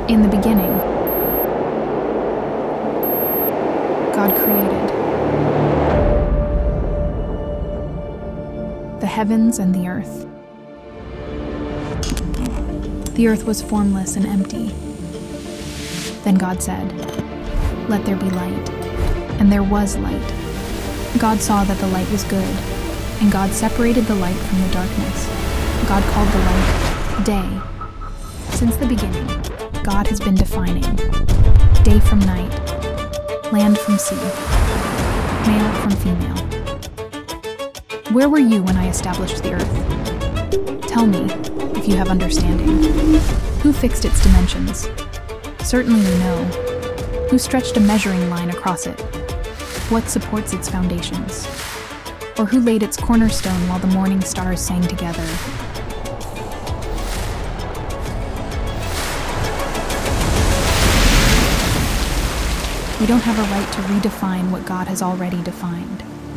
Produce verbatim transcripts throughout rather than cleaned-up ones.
In the beginning, God created the heavens and the earth. The earth was formless and empty. Then God said, "Let there be light." And there was light. God saw that the light was good, and God separated the light from the darkness. God called the light day. Since the beginning, God has been defining day from night, land from sea, male from female. Where were you when I established the earth? Tell me, if you have understanding. Who fixed its dimensions? Certainly you know. Who stretched a measuring line across it? What supports its foundations? Or who laid its cornerstone while the morning stars sang together? We don't have a right to redefine what God has already defined.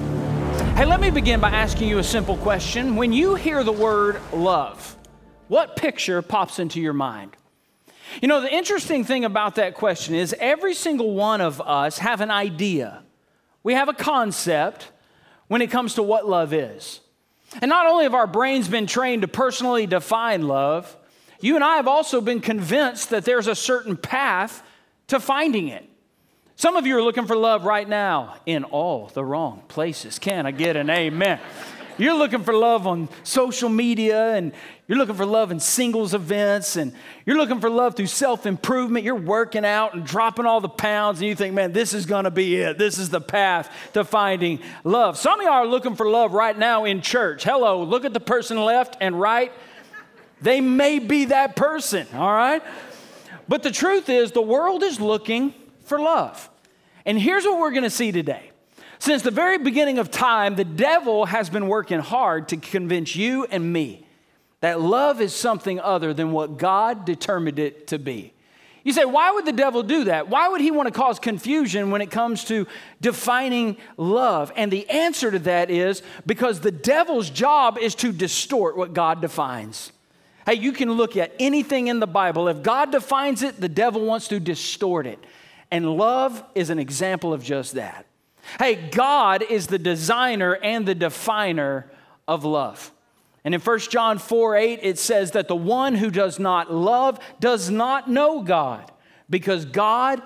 Hey, let me begin by asking you a simple question. When you hear the word love, what picture pops into your mind? You know, the interesting thing about that question is every single one of us have an idea. We have a concept when it comes to what love is. And not only have our brains been trained to personally define love, you and I have also been convinced that there's a certain path to finding it. Some of you are looking for love right now in all the wrong places. Can I get an amen? You're looking for love on social media, and you're looking for love in singles events, and you're looking for love through self-improvement. You're working out and dropping all the pounds, and you think, man, this is going to be it. This is the path to finding love. Some of y'all are looking for love right now in church. Hello, look at the person left and right. They may be that person, all right? But the truth is, the world is looking for love. And here's what we're going to see today. Since the very beginning of time, the devil has been working hard to convince you and me that love is something other than what God determined it to be. You say, why would the devil do that? Why would he want to cause confusion when it comes to defining love? And the answer to that is because the devil's job is to distort what God defines. Hey, you can look at anything in the Bible. If God defines it, the devil wants to distort it. And love is an example of just that. Hey, God is the designer and the definer of love. And in First John four eight, it says that the one who does not love does not know God, because God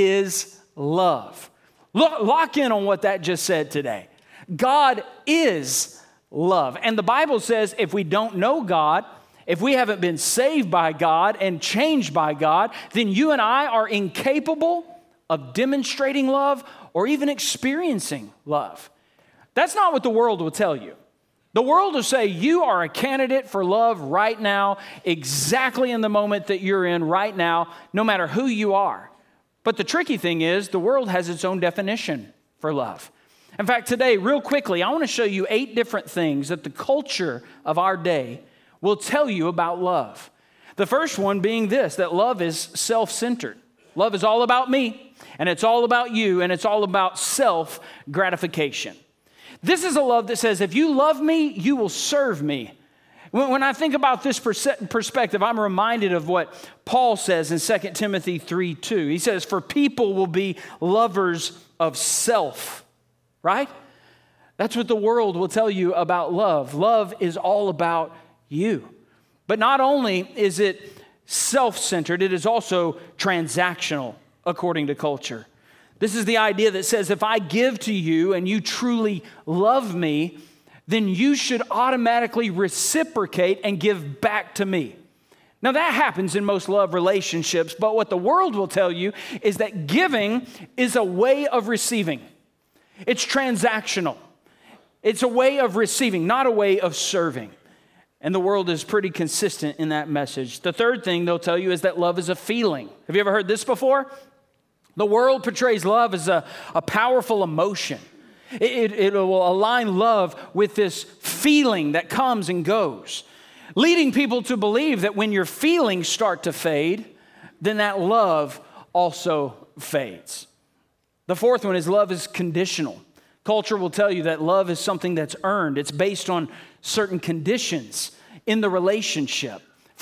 is love. Look, lock in on what that just said today. God is love. And the Bible says if we don't know God, if we haven't been saved by God and changed by God, then you and I are incapable of demonstrating love or even experiencing love. That's not what the world will tell you. The world will say you are a candidate for love right now, exactly in the moment that you're in right now, no matter who you are. But the tricky thing is the world has its own definition for love. In fact, today, real quickly, I want to show you eight different things that the culture of our day will tell you about love. The first one being this, that love is self-centered. Love is all about me, and it's all about you, and it's all about self-gratification. This is a love that says, if you love me, you will serve me. When I think about this perspective, I'm reminded of what Paul says in Second Timothy three two. He says, for people will be lovers of self, right? That's what the world will tell you about love. Love is all about you. But not only is it self-centered, it is also transactional, according to culture. This is the idea that says if I give to you and you truly love me, then you should automatically reciprocate and give back to me. Now that happens in most love relationships, but what the world will tell you is that giving is a way of receiving. It's transactional. It's a way of receiving, not a way of serving. And the world is pretty consistent in that message. The third thing they'll tell you is that love is a feeling. Have you ever heard this before? The world portrays love as a, a powerful emotion. It, it, it will align love with this feeling that comes and goes, leading people to believe that when your feelings start to fade, then that love also fades. The fourth one is love is conditional. Culture will tell you that love is something that's earned. It's based on certain conditions in the relationship.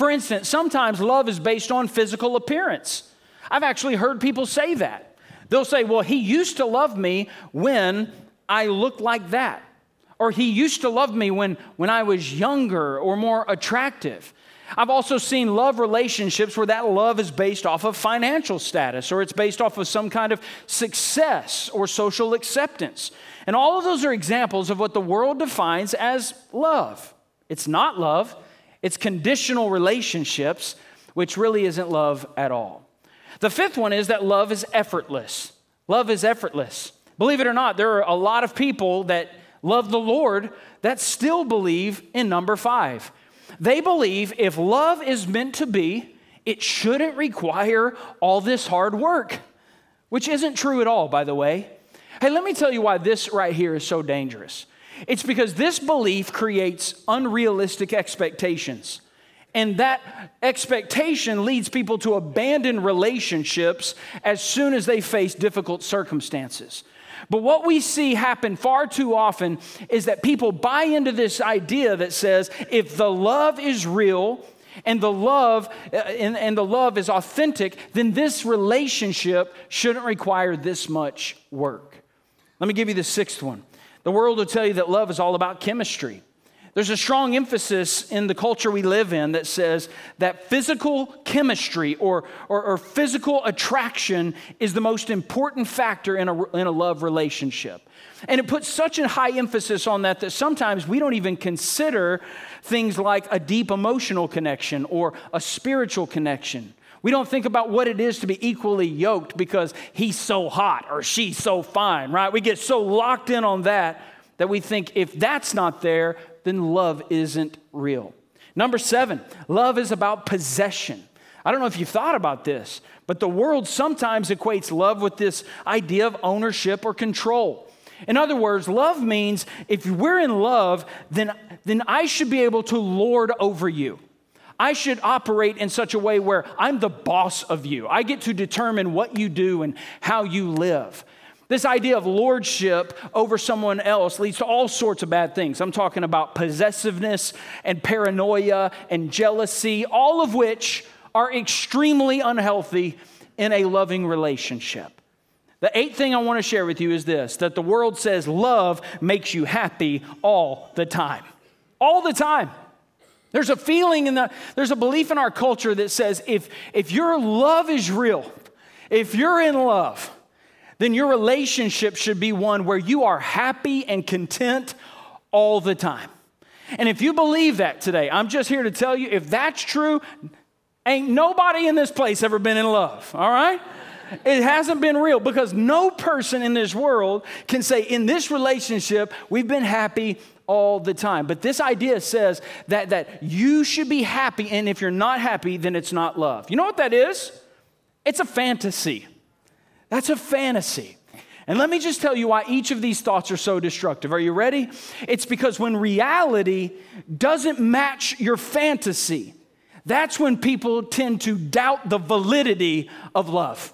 For instance, sometimes love is based on physical appearance. I've actually heard people say that. They'll say, well, he used to love me when I looked like that. Or he used to love me when, when I was younger or more attractive. I've also seen love relationships where that love is based off of financial status, or it's based off of some kind of success or social acceptance. And all of those are examples of what the world defines as love. It's not love. It's conditional relationships, which really isn't love at all. The fifth one is that love is effortless. Love is effortless. Believe it or not, there are a lot of people that love the Lord that still believe in number five. They believe if love is meant to be, it shouldn't require all this hard work, which isn't true at all, by the way. Hey, let me tell you why this right here is so dangerous. It's because this belief creates unrealistic expectations. And that expectation leads people to abandon relationships as soon as they face difficult circumstances. But what we see happen far too often is that people buy into this idea that says if the love is real and the love uh, and, and the love is authentic, then this relationship shouldn't require this much work. Let me give you the sixth one. The world will tell you that love is all about chemistry. There's a strong emphasis in the culture we live in that says that physical chemistry or, or, or physical attraction is the most important factor in a, in a love relationship. And it puts such a high emphasis on that that sometimes we don't even consider things like a deep emotional connection or a spiritual connection. We don't think about what it is to be equally yoked because he's so hot or she's so fine, right? We get so locked in on that that we think if that's not there, then love isn't real. Number seven, love is about possession. I don't know if you've thought about this, but the world sometimes equates love with this idea of ownership or control. In other words, love means if we're in love, then, then I should be able to lord over you. I should operate in such a way where I'm the boss of you. I get to determine what you do and how you live. This idea of lordship over someone else leads to all sorts of bad things. I'm talking about possessiveness and paranoia and jealousy, all of which are extremely unhealthy in a loving relationship. The eighth thing I want to share with you is this, that the world says love makes you happy all the time. All the time. There's a feeling in the, there's a belief in our culture that says if, if your love is real, if you're in love, then your relationship should be one where you are happy and content all the time. And if you believe that today, I'm just here to tell you, if that's true, ain't nobody in this place ever been in love, all right? It hasn't been real because no person in this world can say in this relationship, we've been happy all the time. But this idea says that, that you should be happy, and if you're not happy, then it's not love. You know what that is? It's a fantasy. That's a fantasy. And let me just tell you why each of these thoughts are so destructive. Are you ready? It's because when reality doesn't match your fantasy, that's when people tend to doubt the validity of love.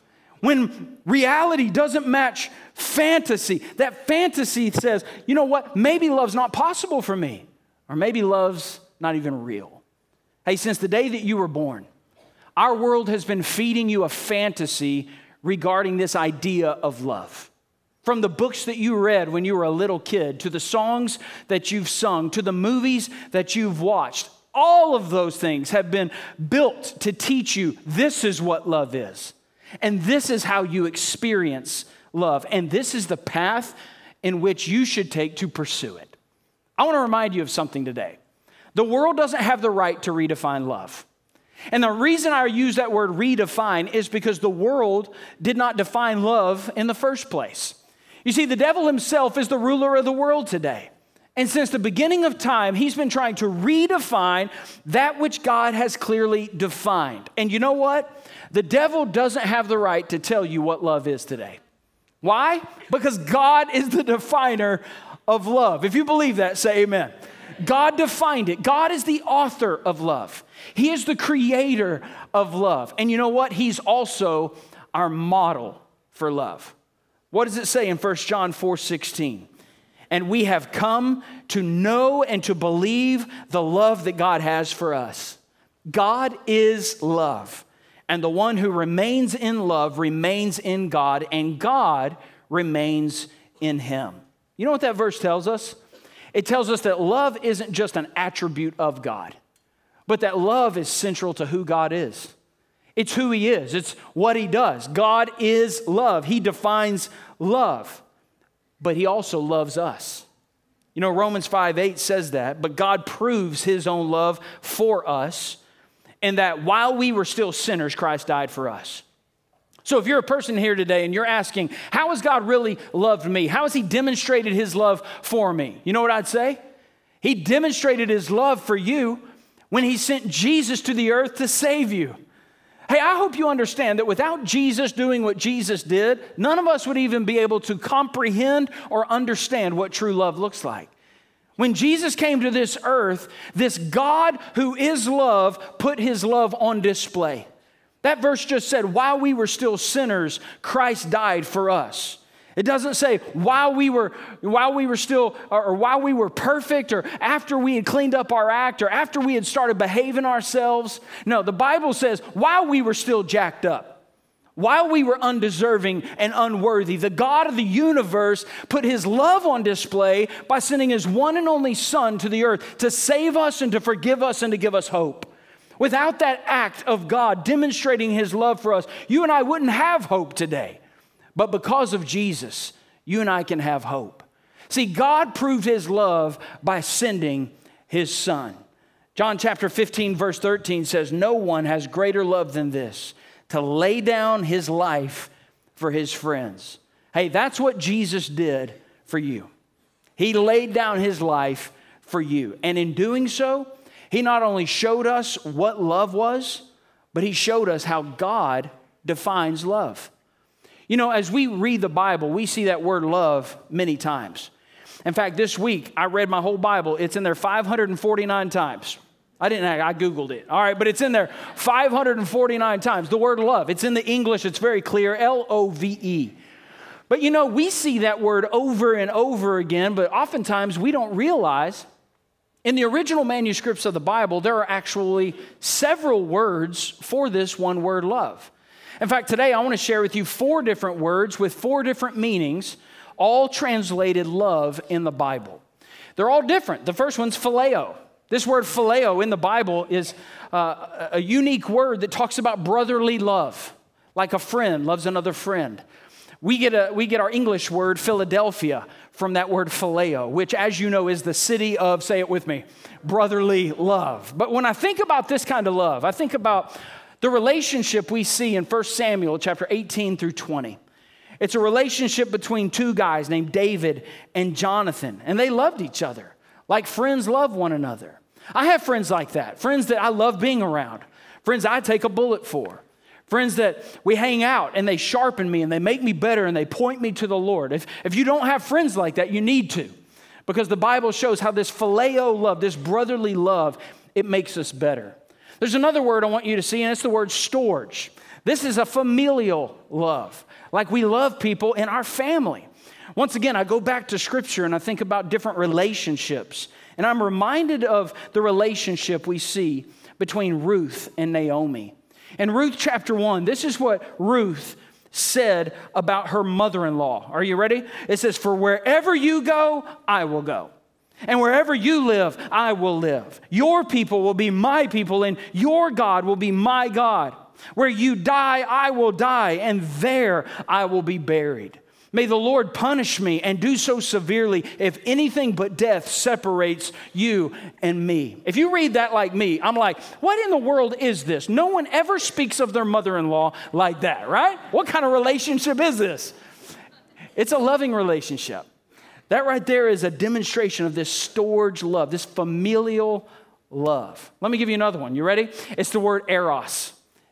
When reality doesn't match fantasy, that fantasy says, you know what, maybe love's not possible for me, or maybe love's not even real. Hey, since the day that you were born, our world has been feeding you a fantasy regarding this idea of love. From the books that you read when you were a little kid, to the songs that you've sung, to the movies that you've watched, all of those things have been built to teach you this is what love is. And this is how you experience love. And this is the path in which you should take to pursue it. I want to remind you of something today. The world doesn't have the right to redefine love. And the reason I use that word redefine is because the world did not define love in the first place. You see, the devil himself is the ruler of the world today. And since the beginning of time, he's been trying to redefine that which God has clearly defined. And you know what? The devil doesn't have the right to tell you what love is today. Why? Because God is the definer of love. If you believe that, say amen. God defined it. God is the author of love. He is the creator of love. And you know what? He's also our model for love. What does it say in First John four sixteen? And we have come to know and to believe the love that God has for us. God is love, and the one who remains in love remains in God, and God remains in him. You know what that verse tells us? It tells us that love isn't just an attribute of God, but that love is central to who God is. It's who he is. It's what he does. God is love. He defines love, but he also loves us. You know, Romans five eight says that, but God proves his own love for us in that while we were still sinners, Christ died for us. So if you're a person here today and you're asking, how has God really loved me? How has he demonstrated his love for me? You know what I'd say? He demonstrated his love for you when he sent Jesus to the earth to save you. Hey, I hope you understand that without Jesus doing what Jesus did, none of us would even be able to comprehend or understand what true love looks like. When Jesus came to this earth, this God who is love put his love on display. That verse just said, while we were still sinners, Christ died for us. It doesn't say while we were while we were still, or, or while we were perfect, or after we had cleaned up our act, or after we had started behaving ourselves. No, the Bible says while we were still jacked up, while we were undeserving and unworthy, the God of the universe put his love on display by sending his one and only Son to the earth to save us and to forgive us and to give us hope. Without that act of God demonstrating his love for us, you and I wouldn't have hope today. But because of Jesus, you and I can have hope. See, God proved his love by sending his Son. John chapter fifteen, verse thirteen says, no one has greater love than this, to lay down his life for his friends. Hey, that's what Jesus did for you. He laid down his life for you. And in doing so, he not only showed us what love was, but he showed us how God defines love. You know, as we read the Bible, we see that word love many times. In fact, this week, I read my whole Bible. It's in there five hundred forty-nine times. I didn't, I Googled it. All right, but it's in there five hundred forty-nine times. The word love, it's in the English, it's very clear, L O V E. But you know, we see that word over and over again, but oftentimes we don't realize in the original manuscripts of the Bible, there are actually several words for this one word love. In fact, today I want to share with you four different words with four different meanings, all translated love in the Bible. They're all different. The first one's phileo. This word phileo in the Bible is uh, a unique word that talks about brotherly love, like a friend loves another friend. We get, a, we get our English word Philadelphia from that word phileo, which, as you know, is the city of, say it with me, brotherly love. But when I think about this kind of love, I think about the relationship we see in First Samuel chapter eighteen through twenty. It's a relationship between two guys named David and Jonathan, and they loved each other like friends love one another. I have friends like that, friends that I love being around, friends I take a bullet for, friends that we hang out and they sharpen me and they make me better and they point me to the Lord. If, if you don't have friends like that, you need to, because the Bible shows how this phileo love, this brotherly love, it makes us better. There's another word I want you to see, and it's the word storge. This is a familial love, like we love people in our family. Once again, I go back to Scripture and I think about different relationships, and I'm reminded of the relationship we see between Ruth and Naomi. In Ruth chapter one, this is what Ruth said about her mother-in-law. Are you ready? It says, "For wherever you go, I will go. And wherever you live, I will live. Your people will be my people, and your God will be my God. Where you die, I will die, and there I will be buried. May the Lord punish me and do so severely if anything but death separates you and me." If you read that like me, I'm like, what in the world is this? No one ever speaks of their mother-in-law like that, right? What kind of relationship is this? It's a loving relationship. That right there is a demonstration of this storge love, this familial love. Let me give you another one. You ready? It's the word eros.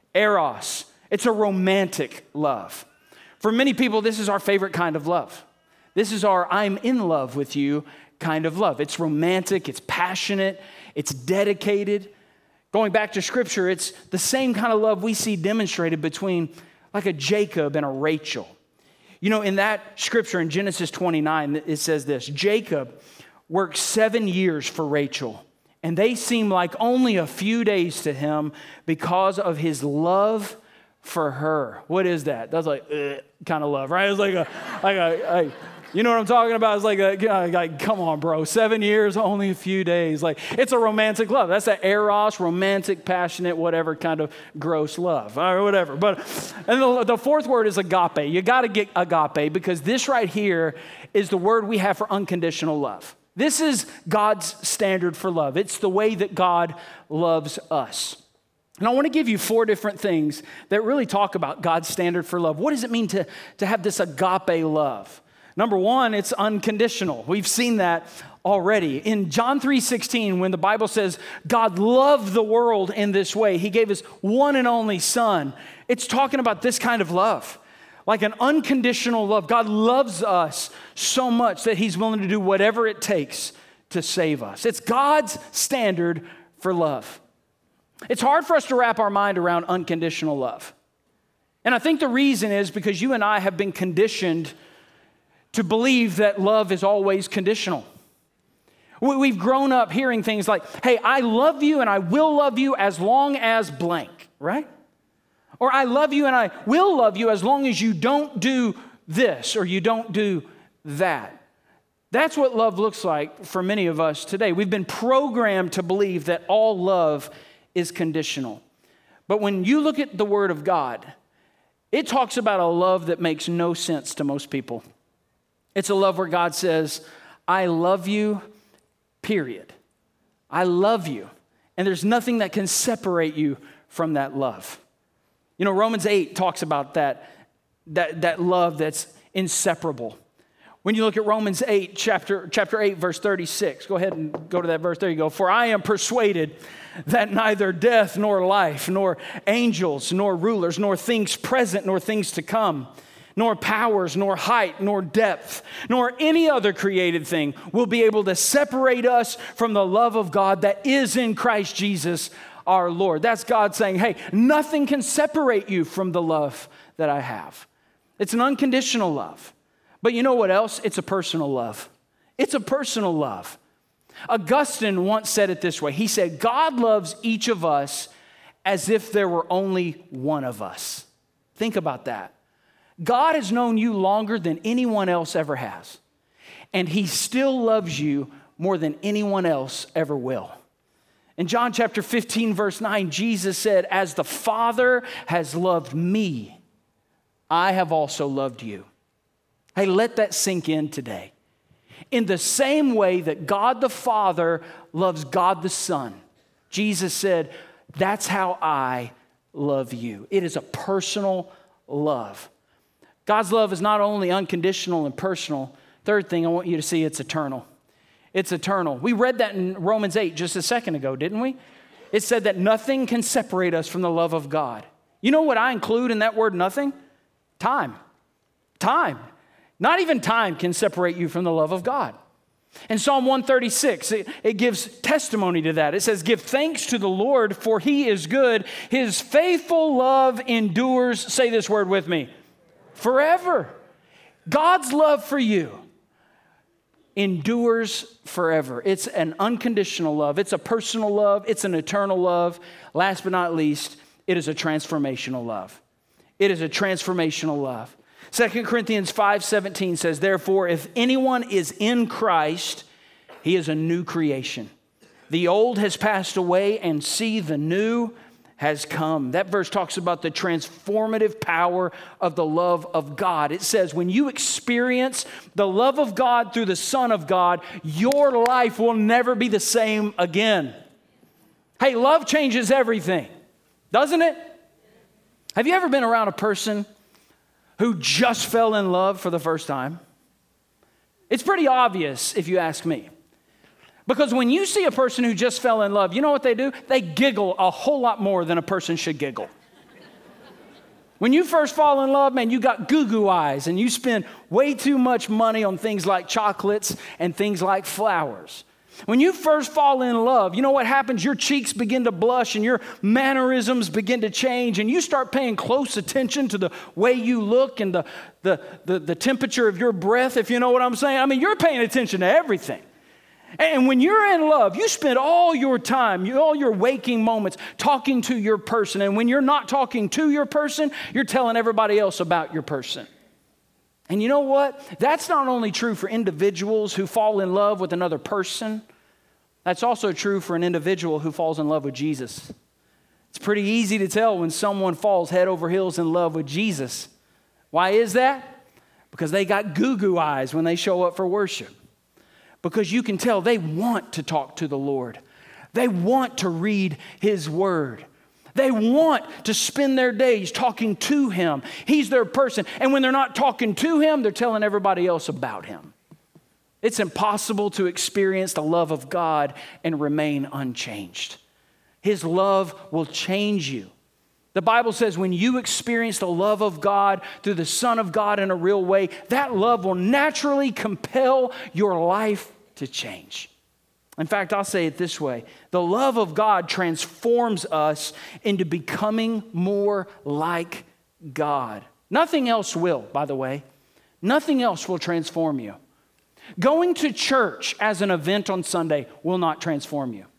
Eros. It's a romantic love. For many people, this is our favorite kind of love. This is our I'm in love with you kind of love. It's romantic, it's passionate, it's dedicated. Going back to Scripture, it's the same kind of love we see demonstrated between like a Jacob and a Rachel. You know, in that scripture in Genesis twenty-nine, it says this: Jacob worked seven years for Rachel and they seem like only a few days to him because of his love for her. What is that? That's like uh, kind of love, right? It's like a, like a, a you know what I'm talking about? It's like, a, like, come on, bro. Seven years, only a few days. Like, it's a romantic love. That's an eros, romantic, passionate, whatever kind of gross love, or whatever. But, and the, the fourth word is agape. You got to get agape, because this right here is the word we have for unconditional love. This is God's standard for love. It's the way that God loves us. And I want to give you four different things that really talk about God's standard for love. What does it mean to, to have this agape love? Number one, it's unconditional. We've seen that already. In John three sixteen, when the Bible says God loved the world in this way, he gave his one and only son, it's talking about this kind of love, like an unconditional love. God loves us so much that he's willing to do whatever it takes to save us. It's God's standard for love. It's hard for us to wrap our mind around unconditional love. And I think the reason is because you and I have been conditioned to believe that love is always conditional. We've grown up hearing things like, hey, I love you and I will love you as long as blank, right? Or I love you and I will love you as long as you don't do this or you don't do that. That's what love looks like for many of us today. We've been programmed to believe that all love is conditional. But when you look at the Word of God, it talks about a love that makes no sense to most people. It's a love where God says, I love you, period. I love you. And there's nothing that can separate you from that love. You know, Romans eight talks about that, that, that love that's inseparable. When you look at Romans eight, chapter, chapter eight, verse thirty-six, go ahead and go to that verse. There you go. For I am persuaded that neither death nor life, nor angels, nor rulers, nor things present, nor things to come, nor powers, nor height, nor depth, nor any other created thing will be able to separate us from the love of God that is in Christ Jesus our Lord. That's God saying, hey, nothing can separate you from the love that I have. It's an unconditional love. But you know what else? It's a personal love. It's a personal love. Augustine once said it this way. He said, God loves each of us as if there were only one of us. Think about that. God has known you longer than anyone else ever has. And he still loves you more than anyone else ever will. In John chapter fifteen, verse nine, Jesus said, as the Father has loved me, I have also loved you. Hey, let that sink in today. In the same way that God the Father loves God the Son, Jesus said, that's how I love you. It is a personal love. God's love is not only unconditional and personal. Third thing I want you to see, it's eternal. It's eternal. We read that in Romans eight just a second ago, didn't we? It said that nothing can separate us from the love of God. You know what I include in that word nothing? Time. Time. Not even time can separate you from the love of God. In Psalm one thirty-six, it, it gives testimony to that. It says, give thanks to the Lord, for he is good. His faithful love endures, say this word with me, forever. God's love for you endures forever. It's an unconditional love. It's a personal love. It's an eternal love. Last but not least, it is a transformational love. It is a transformational love. Second Corinthians five seventeen says, therefore, if anyone is in Christ, he is a new creation. The old has passed away, and see, the new has come. That verse talks about the transformative power of the love of God. It says when you experience the love of God through the Son of God, your life will never be the same again. Hey, love changes everything, doesn't it? Have you ever been around a person who just fell in love for the first time? It's pretty obvious if you ask me. Because when you see a person who just fell in love, you know what they do? They giggle a whole lot more than a person should giggle. When you first fall in love, man, you got goo-goo eyes and you spend way too much money on things like chocolates and things like flowers. When you first fall in love, you know what happens? Your cheeks begin to blush and your mannerisms begin to change, and you start paying close attention to the way you look and the, the, the, the temperature of your breath, if you know what I'm saying. I mean, you're paying attention to everything. And when you're in love, you spend all your time, all your waking moments talking to your person. And when you're not talking to your person, you're telling everybody else about your person. And you know what? That's not only true for individuals who fall in love with another person. That's also true for an individual who falls in love with Jesus. It's pretty easy to tell when someone falls head over heels in love with Jesus. Why is that? Because they got goo-goo eyes when they show up for worship. Because you can tell they want to talk to the Lord. They want to read His Word. They want to spend their days talking to Him. He's their person. And when they're not talking to Him, they're telling everybody else about Him. It's impossible to experience the love of God and remain unchanged. His love will change you. The Bible says when you experience the love of God through the Son of God in a real way, that love will naturally compel your life to change. In fact, I'll say it this way. The love of God transforms us into becoming more like God. Nothing else will, by the way. Nothing else will transform you. Going to church as an event on Sunday will not transform you.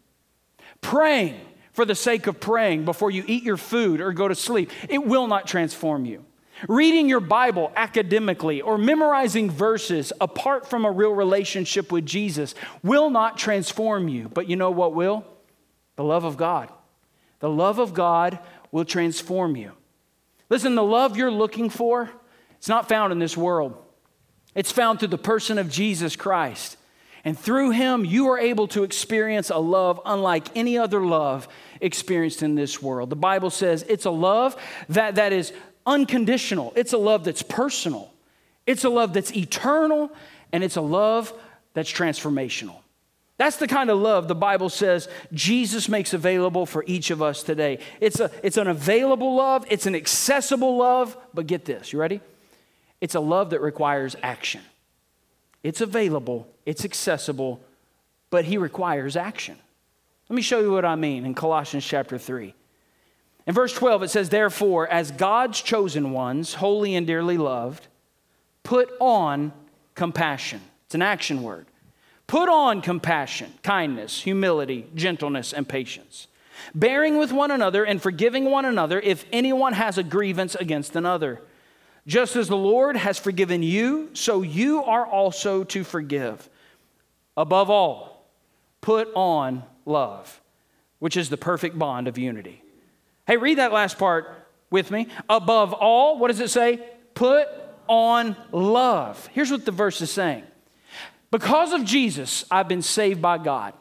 Praying for the sake of praying before you eat your food or go to sleep, it will not transform you. Reading your Bible academically or memorizing verses apart from a real relationship with Jesus will not transform you. But you know what will? The love of God. The love of God will transform you. Listen, the love you're looking for, it's not found in this world. It's found through the person of Jesus Christ. And through Him, you are able to experience a love unlike any other love experienced in this world. The Bible says it's a love that, that is unconditional. It's a love that's personal. It's a love that's eternal. And it's a love that's transformational. That's the kind of love the Bible says Jesus makes available for each of us today. It's, a, it's an available love. It's an accessible love. But get this, you ready? It's a love that requires action. It's available, it's accessible, but He requires action. Let me show you what I mean in Colossians chapter three. In verse twelve, it says, therefore, as God's chosen ones, holy and dearly loved, put on compassion. It's an action word. Put on compassion, kindness, humility, gentleness, and patience, bearing with one another and forgiving one another if anyone has a grievance against another. Just as the Lord has forgiven you, so you are also to forgive. Above all, put on love, which is the perfect bond of unity. Hey, read that last part with me. Above all, what does it say? Put on love. Here's what the verse is saying. Because of Jesus, I've been saved by God.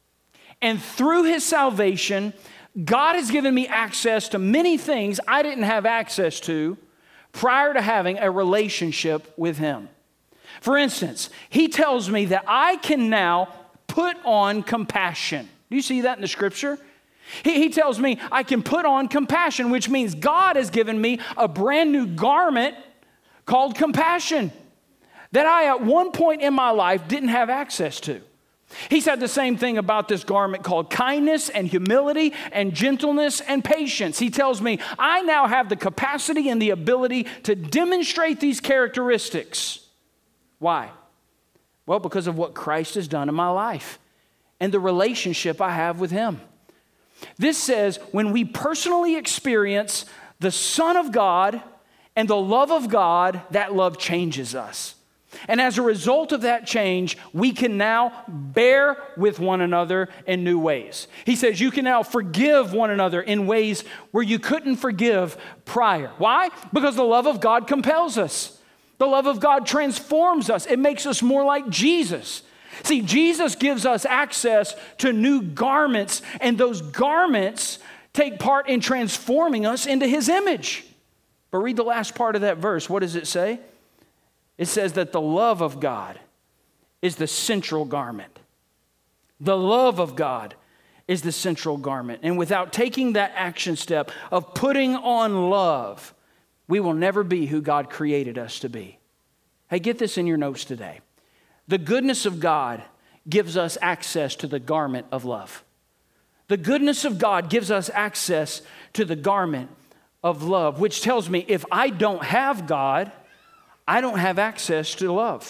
And through His salvation, God has given me access to many things I didn't have access to prior to having a relationship with Him. For instance, He tells me that I can now put on compassion. Do you see that in the scripture? He, he tells me I can put on compassion, which means God has given me a brand new garment called compassion that I at one point in my life didn't have access to. He said the same thing about this garment called kindness and humility and gentleness and patience. He tells me I now have the capacity and the ability to demonstrate these characteristics. Why? Well, because of what Christ has done in my life and the relationship I have with Him. This says when we personally experience the Son of God and the love of God, that love changes us. And as a result of that change, we can now bear with one another in new ways. He says you can now forgive one another in ways where you couldn't forgive prior. Why? Because the love of God compels us. The love of God transforms us. It makes us more like Jesus. See, Jesus gives us access to new garments, and those garments take part in transforming us into His image. But read the last part of that verse. What does it say? It says that the love of God is the central garment. The love of God is the central garment. And without taking that action step of putting on love, we will never be who God created us to be. Hey, get this in your notes today. The goodness of God gives us access to the garment of love. The goodness of God gives us access to the garment of love, which tells me if I don't have God, I don't have access to love.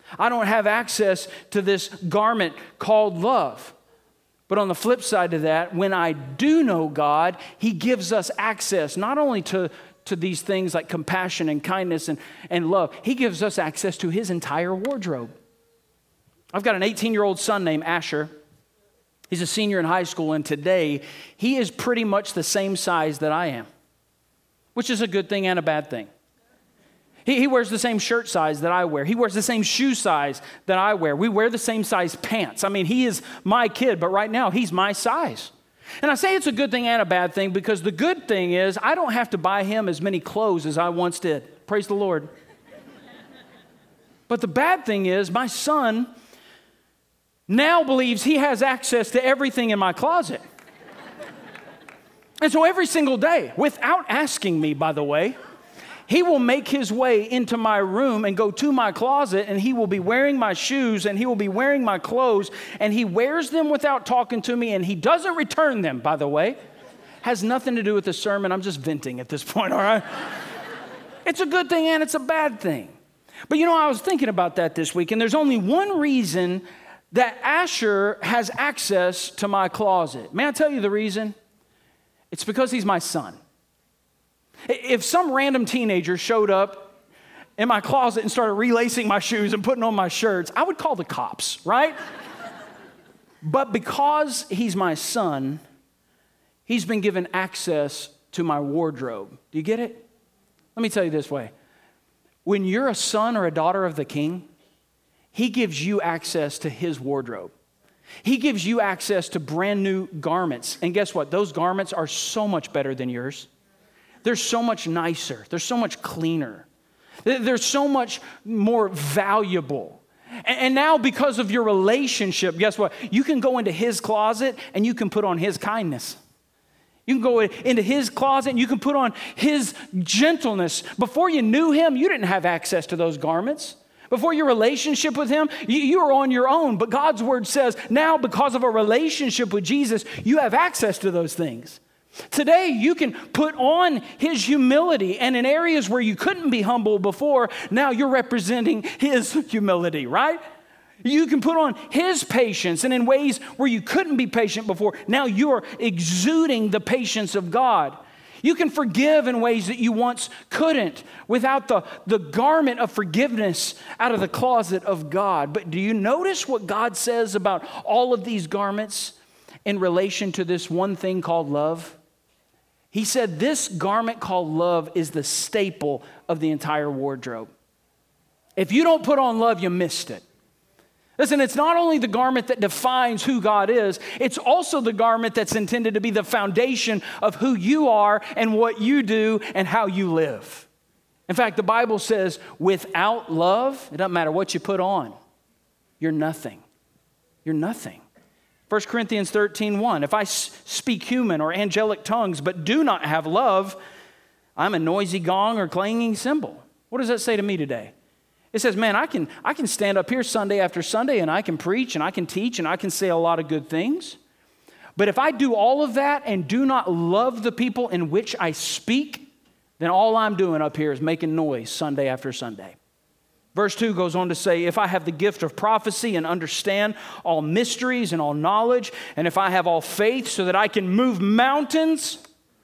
I don't have access to this garment called love. But on the flip side of that, when I do know God, he gives us access not only to, to these things like compassion and kindness and, and love, he gives us access to his entire wardrobe. I've got an eighteen-year-old son named Asher. He's a senior in high school, and today he is pretty much the same size that I am, which is a good thing and a bad thing. He, he wears the same shirt size that I wear. He wears the same shoe size that I wear. We wear the same size pants. I mean, he is my kid, but right now he's my size. And I say it's a good thing and a bad thing because the good thing is I don't have to buy him as many clothes as I once did. Praise the Lord. But the bad thing is my son now believes he has access to everything in my closet. And so every single day, without asking me, by the way, he will make his way into my room and go to my closet, and he will be wearing my shoes and he will be wearing my clothes, and he wears them without talking to me, and he doesn't return them, by the way. Has nothing to do with the sermon. I'm just venting at this point, all right? It's a good thing and it's a bad thing. But you know, I was thinking about that this week, and there's only one reason that Asher has access to my closet. May I tell you the reason? It's because he's my son. If some random teenager showed up in my closet and started relacing my shoes and putting on my shirts, I would call the cops, right? But because he's my son, he's been given access to my wardrobe. Do you get it? Let me tell you this way. When you're a son or a daughter of the King, he gives you access to his wardrobe. He gives you access to brand new garments. And guess what? Those garments are so much better than yours. They're so much nicer. They're so much cleaner. They're so much more valuable. And now because of your relationship, guess what? You can go into his closet and you can put on his kindness. You can go into his closet and you can put on his gentleness. Before you knew him, you didn't have access to those garments. Before your relationship with him, you, you were on your own. But God's word says now because of a relationship with Jesus, you have access to those things. Today, you can put on his humility, and in areas where you couldn't be humble before, now you're representing his humility, right? You can put on his patience, and in ways where you couldn't be patient before, now you're exuding the patience of God. You can forgive in ways that you once couldn't without the, the garment of forgiveness out of the closet of God. But do you notice what God says about all of these garments in relation to this one thing called love? He said this garment called love is the staple of the entire wardrobe. If you don't put on love, you missed it. Listen, it's not only the garment that defines who God is, it's also the garment that's intended to be the foundation of who you are and what you do and how you live. In fact, the Bible says, without love, it doesn't matter what you put on, you're nothing. You're nothing. First Corinthians thirteen one, if I speak human or angelic tongues but do not have love, I'm a noisy gong or clanging cymbal. What does that say to me today? It says, man, I can, I can stand up here Sunday after Sunday and I can preach and I can teach and I can say a lot of good things. But if I do all of that and do not love the people in which I speak, then all I'm doing up here is making noise Sunday after Sunday. Verse two goes on to say, if I have the gift of prophecy and understand all mysteries and all knowledge, and if I have all faith so that I can move mountains,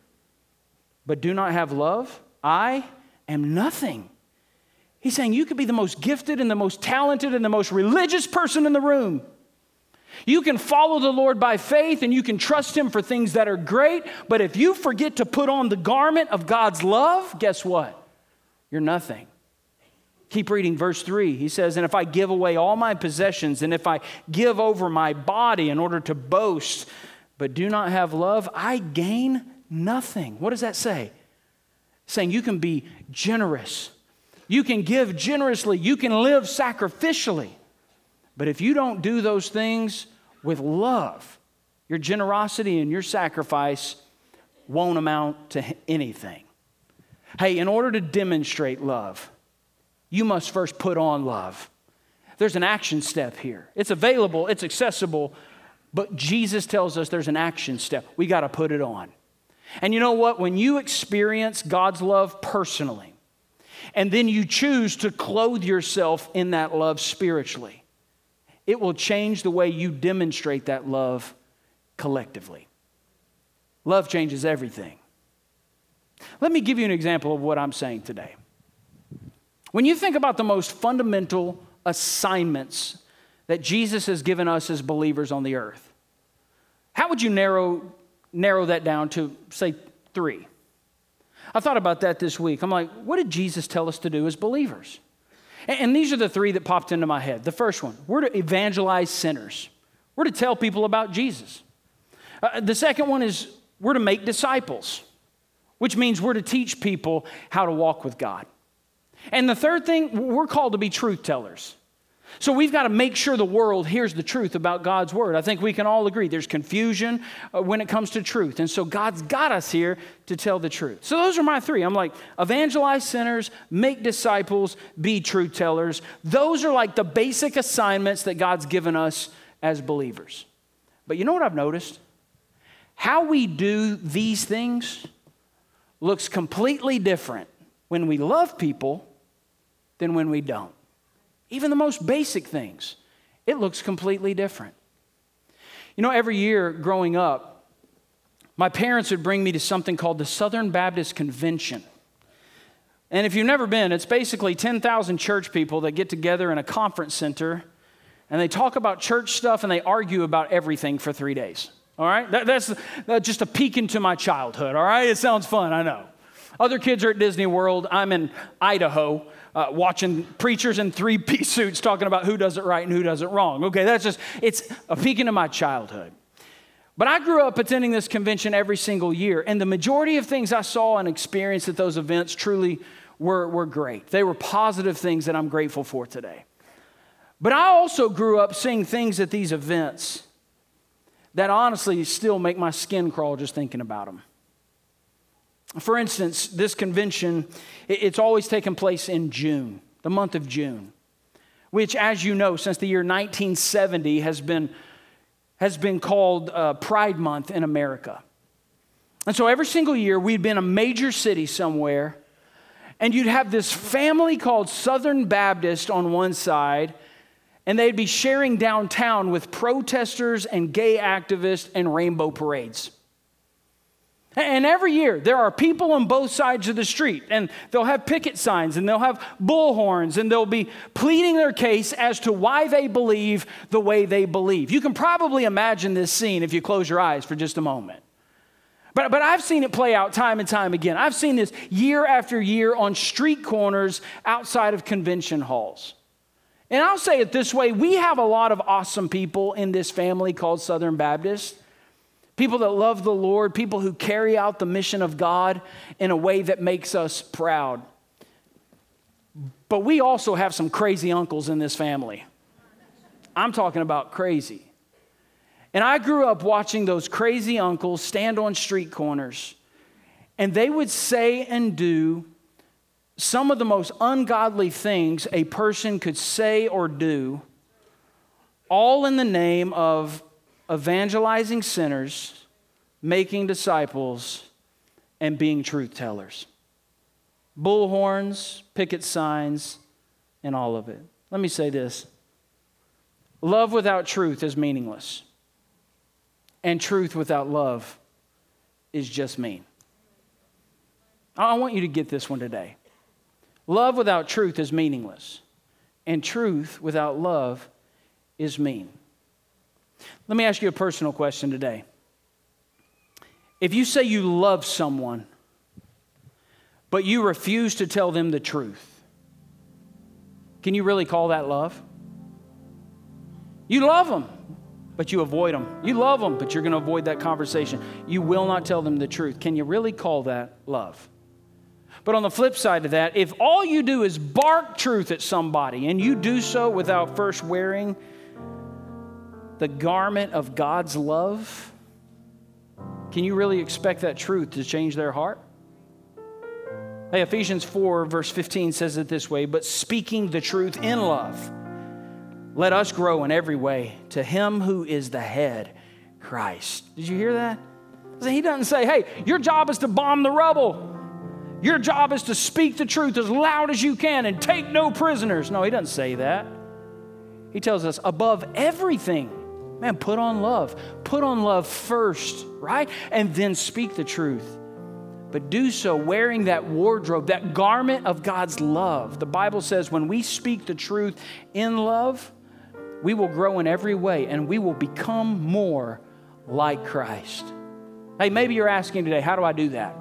but do not have love, I am nothing. He's saying you could be the most gifted and the most talented and the most religious person in the room. You can follow the Lord by faith and you can trust him for things that are great, but if you forget to put on the garment of God's love, guess what? You're nothing. Keep reading verse three. He says, and if I give away all my possessions and if I give over my body in order to boast, but do not have love, I gain nothing. What does that say? Saying you can be generous. You can give generously. You can live sacrificially. But if you don't do those things with love, your generosity and your sacrifice won't amount to anything. Hey, in order to demonstrate love, you must first put on love. There's an action step here. It's available, it's accessible, but Jesus tells us there's an action step. We got to put it on. And you know what? When you experience God's love personally, and then you choose to clothe yourself in that love spiritually, it will change the way you demonstrate that love collectively. Love changes everything. Let me give you an example of what I'm saying today. When you think about the most fundamental assignments that Jesus has given us as believers on the earth, how would you narrow, narrow that down to, say, three? I thought about that this week. I'm like, what did Jesus tell us to do as believers? And, and these are the three that popped into my head. The first one, we're to evangelize sinners. We're to tell people about Jesus. Uh, the second one is we're to make disciples, which means we're to teach people how to walk with God. And the third thing, we're called to be truth tellers. So we've got to make sure the world hears the truth about God's word. I think we can all agree there's confusion uh, when it comes to truth. And so God's got us here to tell the truth. So those are my three. I'm like, evangelize sinners, make disciples, be truth tellers. Those are like the basic assignments that God's given us as believers. But you know what I've noticed? How we do these things looks completely different when we love people than when we don't. Even the most basic things, it looks completely different. You know, every year growing up, my parents would bring me to something called the Southern Baptist Convention. And if you've never been, it's basically ten thousand church people that get together in a conference center, and they talk about church stuff and they argue about everything for three days. All right? That, that's, that's just a peek into my childhood, all right? It sounds fun, I know. Other kids are at Disney World. I'm in Idaho uh, watching preachers in three-piece suits talking about who does it right and who does it wrong. Okay, that's just, it's a peek into my childhood. But I grew up attending this convention every single year, and the majority of things I saw and experienced at those events truly were, were great. They were positive things that I'm grateful for today. But I also grew up seeing things at these events that honestly still make my skin crawl just thinking about them. For instance, this convention, it's always taken place in June, the month of June, which, as you know, since the year nineteen seventy has been, has been called uh, Pride Month in America. And so every single year, we'd be in a major city somewhere, and you'd have this family called Southern Baptist on one side, and they'd be sharing downtown with protesters and gay activists and rainbow parades. And every year, there are people on both sides of the street, and they'll have picket signs, and they'll have bullhorns, and they'll be pleading their case as to why they believe the way they believe. You can probably imagine this scene if you close your eyes for just a moment. But, but I've seen it play out time and time again. I've seen this year after year on street corners outside of convention halls. And I'll say it this way, we have a lot of awesome people in this family called Southern Baptist. People that love the Lord, people who carry out the mission of God in a way that makes us proud. But we also have some crazy uncles in this family. I'm talking about crazy. And I grew up watching those crazy uncles stand on street corners, and they would say and do some of the most ungodly things a person could say or do, all in the name of evangelizing sinners, making disciples, and being truth tellers. Bullhorns, picket signs, and all of it. Let me say this. Love without truth is meaningless. And truth without love is just mean. I want you to get this one today. Love without truth is meaningless. And truth without love is mean. Let me ask you a personal question today. If you say you love someone, but you refuse to tell them the truth, can you really call that love? You love them, but you avoid them. You love them, but you're going to avoid that conversation. You will not tell them the truth. Can you really call that love? But on the flip side of that, if all you do is bark truth at somebody, and you do so without first wearing the garment of God's love, can you really expect that truth to change their heart? Hey, Ephesians four verse fifteen says it this way, but speaking the truth in love, let us grow in every way to him who is the head, Christ. Did you hear that? He doesn't say, hey, your job is to bomb the rubble. Your job is to speak the truth as loud as you can and take no prisoners. No, he doesn't say that. He tells us above everything, man, put on love. Put on love first, right? And then speak the truth. But do so wearing that wardrobe, that garment of God's love. The Bible says when we speak the truth in love, we will grow in every way and we will become more like Christ. Hey, maybe you're asking today, how do I do that?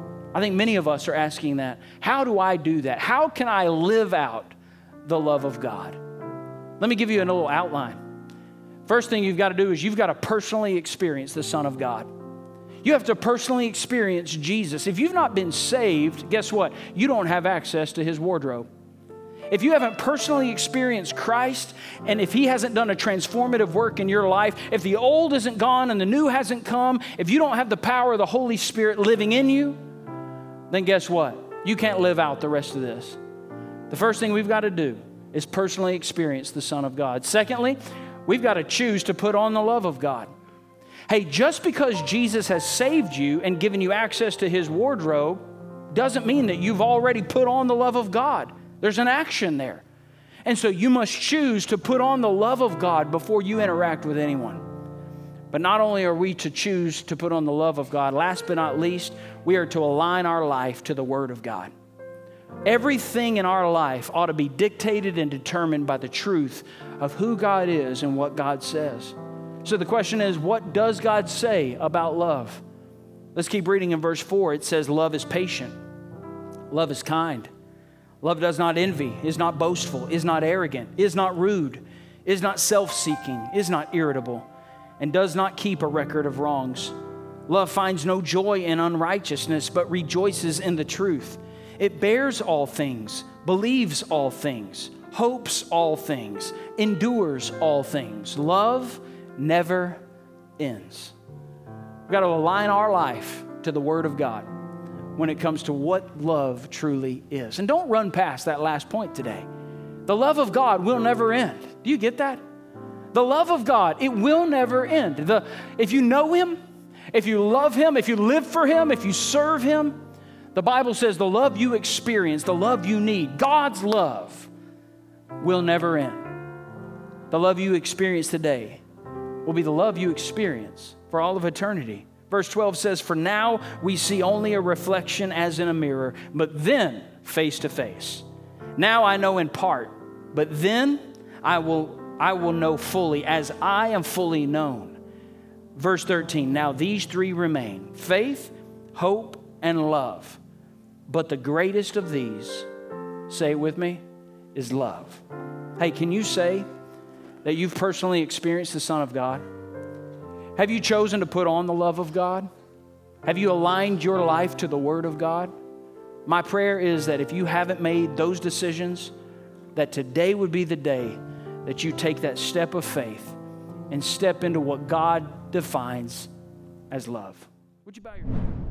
I think many of us are asking that. How do I do that? How can I live out the love of God? Let me give you a little outline. First thing you've got to do is you've got to personally experience the Son of God. You have to personally experience Jesus. If you've not been saved, guess what? You don't have access to his wardrobe. If you haven't personally experienced Christ, and if he hasn't done a transformative work in your life, if the old isn't gone and the new hasn't come, if you don't have the power of the Holy Spirit living in you, then guess what? You can't live out the rest of this. The first thing we've got to do is personally experience the Son of God. Secondly, we've got to choose to put on the love of God. Hey, just because Jesus has saved you and given you access to his wardrobe doesn't mean that you've already put on the love of God. There's an action there. And so you must choose to put on the love of God before you interact with anyone. But not only are we to choose to put on the love of God, last but not least, we are to align our life to the Word of God. Everything in our life ought to be dictated and determined by the truth of who God is and what God says. So the question is, what does God say about love? Let's keep reading in verse four. It says, love is patient. Love is kind. Love does not envy, is not boastful, is not arrogant, is not rude, is not self-seeking, is not irritable, and does not keep a record of wrongs. Love finds no joy in unrighteousness, but rejoices in the truth. It bears all things, believes all things, hopes all things, endures all things. Love never ends. We've got to align our life to the Word of God when it comes to what love truly is. And don't run past that last point today. The love of God will never end. Do you get that? The love of God, it will never end. The, if you know him, if you love him, if you live for him, if you serve him, the Bible says the love you experience, the love you need, God's love will never end. The love you experience today will be the love you experience for all of eternity. Verse twelve says, for now we see only a reflection as in a mirror, but then face to face. Now I know in part, but then I will I will know fully as I am fully known. Verse thirteen, now these three remain, faith, hope, and love. But the greatest of these, say it with me, is love. Hey, can you say that you've personally experienced the Son of God? Have you chosen to put on the love of God? Have you aligned your life to the Word of God? My prayer is that if you haven't made those decisions, that today would be the day that you take that step of faith and step into what God defines as love. Would you bow your head?